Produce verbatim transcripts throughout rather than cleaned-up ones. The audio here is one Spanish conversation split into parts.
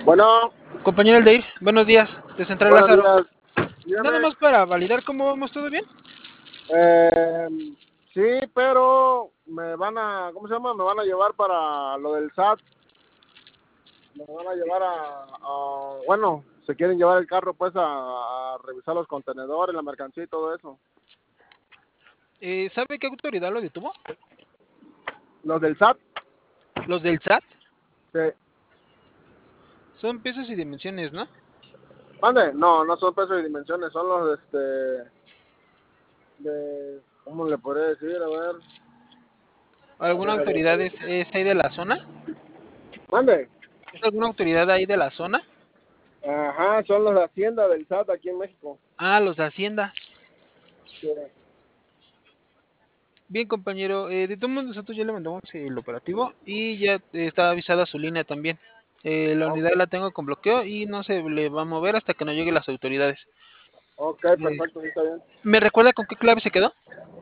Bueno, Compañero Aldeir, buenos días, de Central buenos Lázaro. días. Nada Dígame. más para validar cómo vamos, ¿todo bien? Eh, sí, pero me van a, ¿cómo se llama? Me van a llevar para lo del S A T. Me van a llevar a, a- bueno, se quieren llevar el carro pues a, a revisar los contenedores, la mercancía y todo eso. Eh, ¿Sabe qué autoridad lo detuvo? Los del S A T, Los del S A T. sí. Son piezas y dimensiones, ¿no? ¿Mande? No, no son pesos y dimensiones, son los, este, de, ¿cómo le podría decir? A ver, ¿Alguna autoridad es, es ahí de la zona? mande. ¿Es alguna autoridad ahí de la zona? Ajá, son los de Hacienda del S A T aquí en México. Ah, los de Hacienda. Sí. Bien, compañero, eh, de todos modos nosotros ya le mandamos el operativo y ya eh, está avisada su línea también. Eh, la unidad Ok, la tengo con bloqueo y no se le va a mover hasta que no lleguen las autoridades. ok, Eh, perfecto, sí está bien. ¿Me recuerda con qué clave se quedó?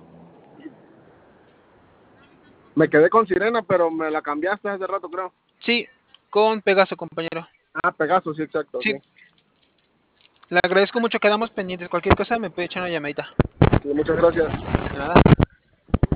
Me quedé con Sirena, pero me la cambiaste hace rato, creo. Sí, con Pegaso, compañero. Ah, Pegaso, sí, exacto, sí. Sí, le agradezco mucho, quedamos pendientes. Cualquier cosa me puede echar una llamadita. Sí, muchas gracias. De nada.